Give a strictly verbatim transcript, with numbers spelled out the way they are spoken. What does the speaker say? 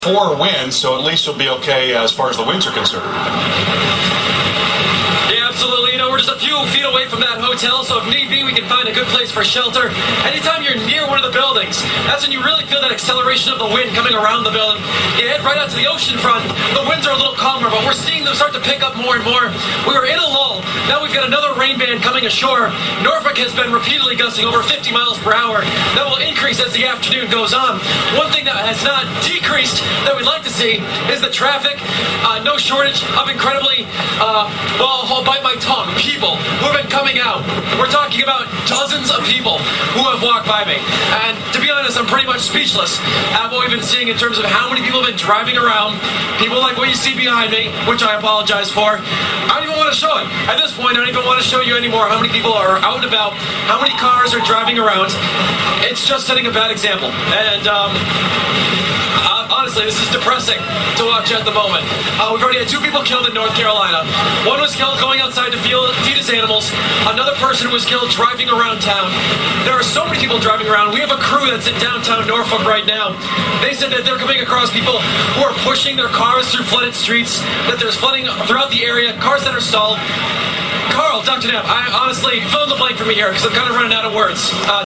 Four wins, so at least you'll be okay as far as the wins are concerned. Yeah, absolutely. You know, we're just a few feet away from that hotel, so if need be, we can find a good place for shelter. Anytime you're near one of the buildings, that's when you really feel that acceleration of the wind coming around the building. You head right out to the ocean front. The winds are a little calmer, but we're seeing them start to pick up more and more. We were in a lull. Now we've got another rain band coming ashore. Norfolk has been repeatedly gusting over fifty miles per hour. That will increase as the afternoon goes on. One thing that has not decreased that we'd like to see is the traffic. Uh, no shortage of incredibly, uh, well, I'll bite my tongue, people who have been coming out. We're talking about dozens of people who have walked by me. And to be honest, I'm pretty much speechless at what we've been seeing in terms of how many people have been driving around. People like what you see behind me, which I apologize for. I don't even want to show it. At this point, I don't even want to show you anymore how many people are out and about, how many cars are driving around. It's just setting a bad example. And, um... honestly, this is depressing to watch at the moment. Uh, we've already had two people killed in North Carolina. One was killed going outside to feed his animals. Another person was killed driving around town. There are so many people driving around. We have a crew that's in downtown Norfolk right now. They said that they're coming across people who are pushing their cars through flooded streets, that there's flooding throughout the area, cars that are stalled. Carl, Doctor Knapp, I honestly, fill in the blank for me here because I'm kind of running out of words. Uh,